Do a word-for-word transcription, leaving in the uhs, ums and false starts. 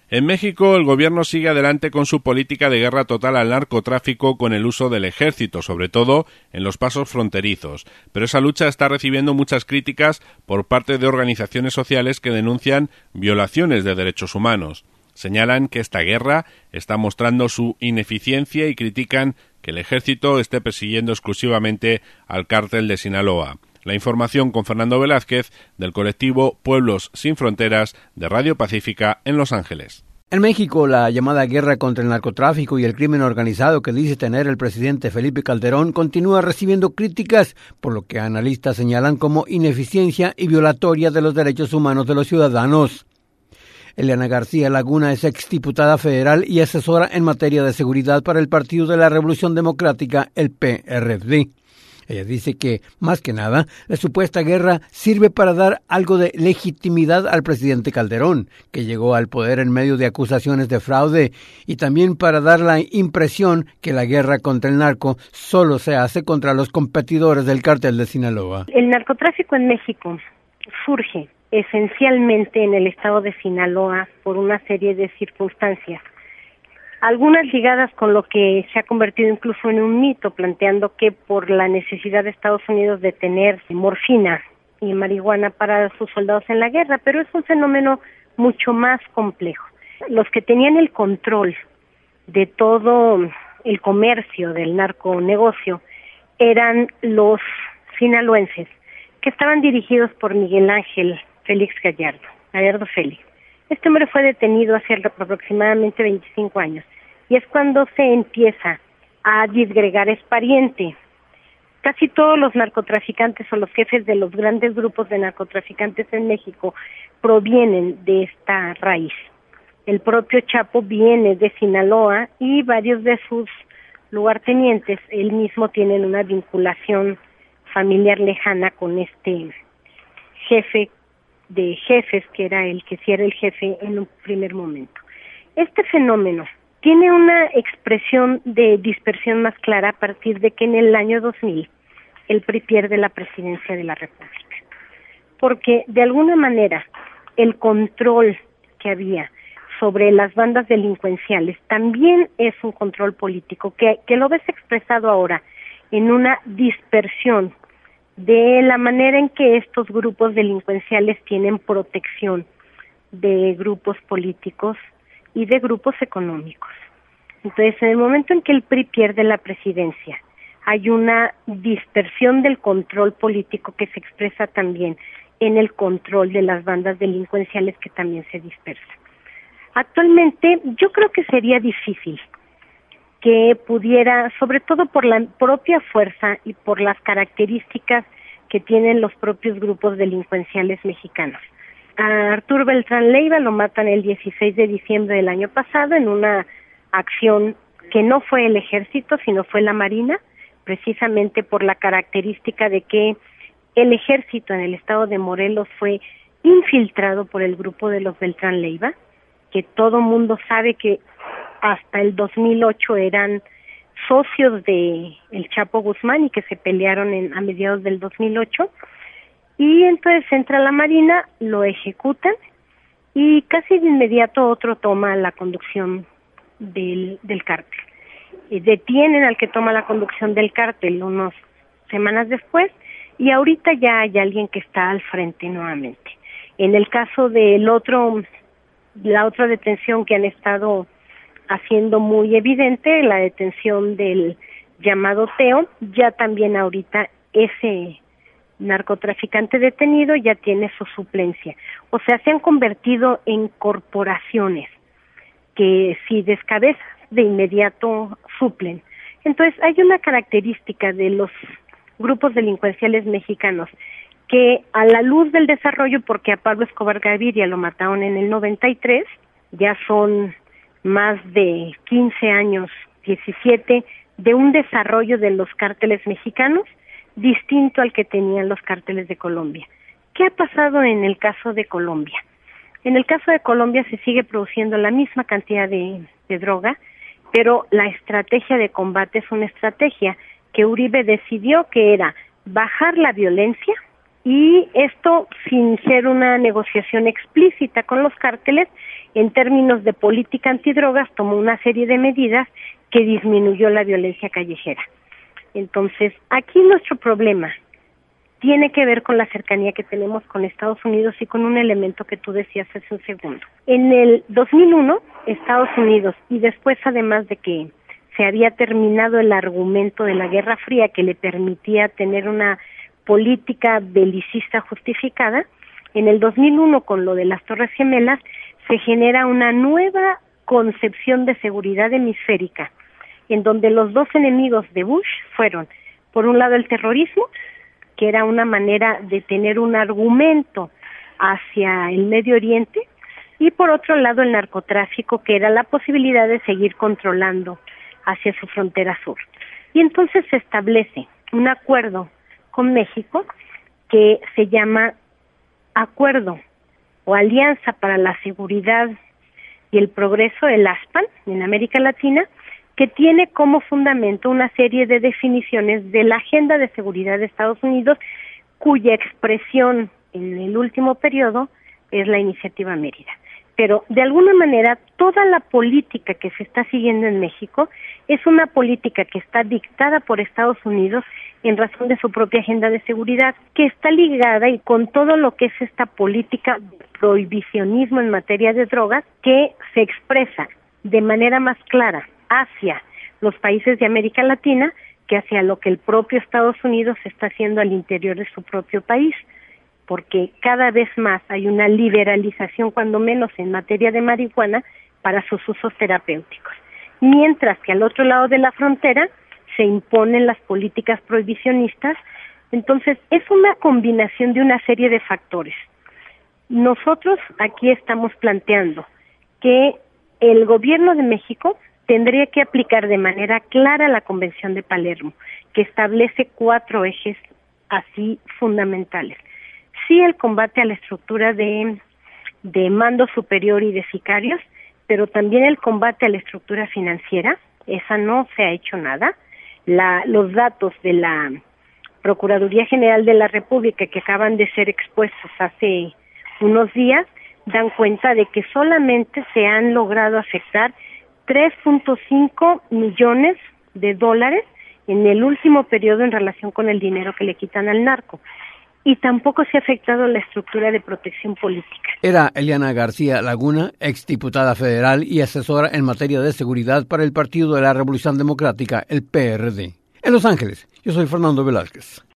En México, el gobierno sigue adelante con su política de guerra total al narcotráfico con el uso del ejército, sobre todo en los pasos fronterizos. Pero esa lucha está recibiendo muchas críticas por parte de organizaciones sociales que denuncian violaciones de derechos humanos. Señalan que esta guerra está mostrando su ineficiencia y critican que el ejército esté persiguiendo exclusivamente al cártel de Sinaloa. La información con Fernando Velázquez del colectivo Pueblos Sin Fronteras de Radio Pacífica en Los Ángeles. En México, la llamada guerra contra el narcotráfico y el crimen organizado que dice tener el presidente Felipe Calderón continúa recibiendo críticas, por lo que analistas señalan como ineficiencia y violatoria de los derechos humanos de los ciudadanos. Eliana García Laguna es exdiputada federal y asesora en materia de seguridad para el Partido de la Revolución Democrática, el P R D. Ella dice que, más que nada, la supuesta guerra sirve para dar algo de legitimidad al presidente Calderón, que llegó al poder en medio de acusaciones de fraude, y también para dar la impresión que la guerra contra el narco solo se hace contra los competidores del cártel de Sinaloa. El narcotráfico en México surge esencialmente en el estado de Sinaloa por una serie de circunstancias. Algunas ligadas con lo que se ha convertido incluso en un mito, planteando que por la necesidad de Estados Unidos de tener morfina y marihuana para sus soldados en la guerra, pero es un fenómeno mucho más complejo. Los que tenían el control de todo el comercio del narconegocio eran los sinaloenses, que estaban dirigidos por Miguel Ángel Félix Gallardo, Gallardo Félix. Este hombre fue detenido hace aproximadamente veinticinco años y es cuando se empieza a disgregar, es pariente. Casi todos los narcotraficantes o los jefes de los grandes grupos de narcotraficantes en México provienen de esta raíz. El propio Chapo viene de Sinaloa y varios de sus lugartenientes, él mismo tienen una vinculación familiar lejana con este jefe de jefes, que era el que sí era el jefe en un primer momento. Este fenómeno tiene una expresión de dispersión más clara a partir de que en el año dos mil el P R I pierde la presidencia de la República, porque de alguna manera el control que había sobre las bandas delincuenciales también es un control político que, que lo ves expresado ahora en una dispersión de la manera en que estos grupos delincuenciales tienen protección de grupos políticos y de grupos económicos. Entonces, en el momento en que el P R I pierde la presidencia, hay una dispersión del control político que se expresa también en el control de las bandas delincuenciales que también se dispersan. Actualmente, yo creo que sería difícil que pudiera, sobre todo por la propia fuerza y por las características que tienen los propios grupos delincuenciales mexicanos. A Arturo Beltrán Leiva lo matan el dieciséis de diciembre del año pasado en una acción que no fue el ejército, sino fue la Marina, precisamente por la característica de que el ejército en el estado de Morelos fue infiltrado por el grupo de los Beltrán Leiva, que todo mundo sabe que hasta el dos mil ocho eran socios de el Chapo Guzmán y que se pelearon en, a mediados del dos mil ocho, y entonces entra la Marina, lo ejecutan y casi de inmediato otro toma la conducción del, del cártel. Y detienen al que toma la conducción del cártel unas semanas después y ahorita ya hay alguien que está al frente nuevamente. En el caso del otro, la otra detención que han estado haciendo muy evidente, la detención del llamado Teo, ya también ahorita ese narcotraficante detenido ya tiene su suplencia. O sea, se han convertido en corporaciones que si descabezas de inmediato suplen. Entonces hay una característica de los grupos delincuenciales mexicanos que a la luz del desarrollo, porque a Pablo Escobar Gaviria lo mataron en el noventa y tres, ya son más de quince años, diecisiete, de un desarrollo de los cárteles mexicanos distinto al que tenían los cárteles de Colombia. ¿Qué ha pasado en el caso de Colombia? En el caso de Colombia se sigue produciendo la misma cantidad de, de droga, pero la estrategia de combate es una estrategia que Uribe decidió que era bajar la violencia y esto sin ser una negociación explícita con los cárteles. En términos de política antidrogas, tomó una serie de medidas que disminuyó la violencia callejera. Entonces, aquí nuestro problema tiene que ver con la cercanía que tenemos con Estados Unidos y con un elemento que tú decías hace un segundo. En el dos mil uno, Estados Unidos, y después además de que se había terminado el argumento de la Guerra Fría que le permitía tener una política belicista justificada, en el dos mil uno, con lo de las Torres Gemelas, se genera una nueva concepción de seguridad hemisférica, en donde los dos enemigos de Bush fueron, por un lado, el terrorismo, que era una manera de tener un argumento hacia el Medio Oriente, y por otro lado el narcotráfico, que era la posibilidad de seguir controlando hacia su frontera sur. Y entonces se establece un acuerdo con México que se llama Acuerdo o Alianza para la Seguridad y el Progreso, el ASPAN, en América Latina, que tiene como fundamento una serie de definiciones de la agenda de seguridad de Estados Unidos, cuya expresión en el último periodo es la Iniciativa Mérida. Pero, de alguna manera, toda la política que se está siguiendo en México es una política que está dictada por Estados Unidos en razón de su propia agenda de seguridad, que está ligada y con todo lo que es esta política de prohibicionismo en materia de drogas, que se expresa de manera más clara hacia los países de América Latina que hacia lo que el propio Estados Unidos está haciendo al interior de su propio país, porque cada vez más hay una liberalización, cuando menos en materia de marihuana, para sus usos terapéuticos. Mientras que al otro lado de la frontera se imponen las políticas prohibicionistas. Entonces es una combinación de una serie de factores. Nosotros aquí estamos planteando que el gobierno de México tendría que aplicar de manera clara la Convención de Palermo, que establece cuatro ejes así fundamentales. Sí, el combate a la estructura de, de mando superior y de sicarios, pero también el combate a la estructura financiera. Esa no se ha hecho nada. La, los datos de la Procuraduría General de la República, que acaban de ser expuestos hace unos días, dan cuenta de que solamente se han logrado afectar tres punto cinco millones de dólares en el último periodo en relación con el dinero que le quitan al narco. Y tampoco se ha afectado la estructura de protección política. Era Eliana García Laguna, exdiputada federal y asesora en materia de seguridad para el Partido de la Revolución Democrática, el P R D. En Los Ángeles, yo soy Fernando Velázquez.